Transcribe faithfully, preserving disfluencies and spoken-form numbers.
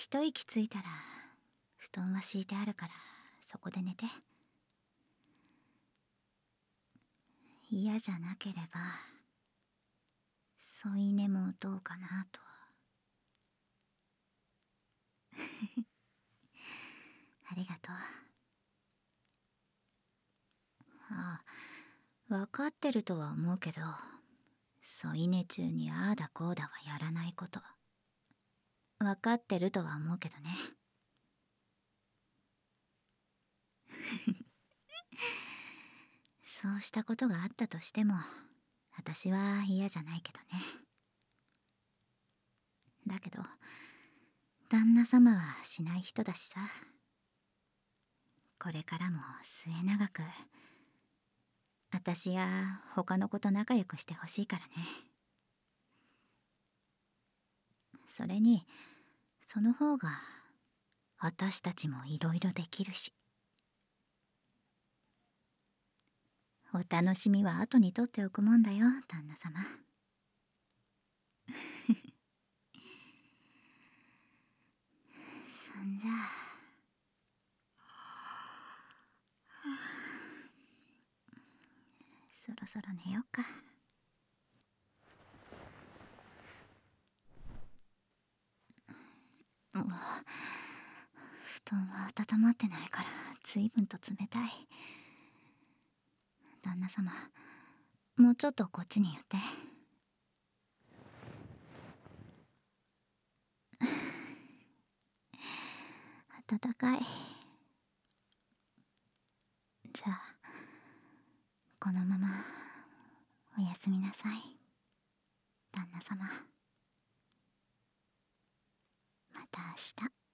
一息ついたら布団は敷いてあるからそこで寝て。嫌じゃなければ添い寝もどうかなと。ありがとう。ああ、分かってるとは思うけど、添い寝中にああだこうだはやらないこと。分かってるとは思うけどね。そうしたことがあったとしても、私は嫌じゃないけどね。だけど、旦那様はしない人だしさ。これからも末永く、私や他の子と仲良くしてほしいからね。それに、その方が、私たちもいろいろできるし。お楽しみは後に取っておくもんだよ、旦那様。そんじゃあ。そろそろ寝ようか。うわ、布団は温まってないから随分と冷たい。旦那様、もうちょっとこっちに寄って。暖かい。じゃあこのままおやすみなさい、旦那様。また明日。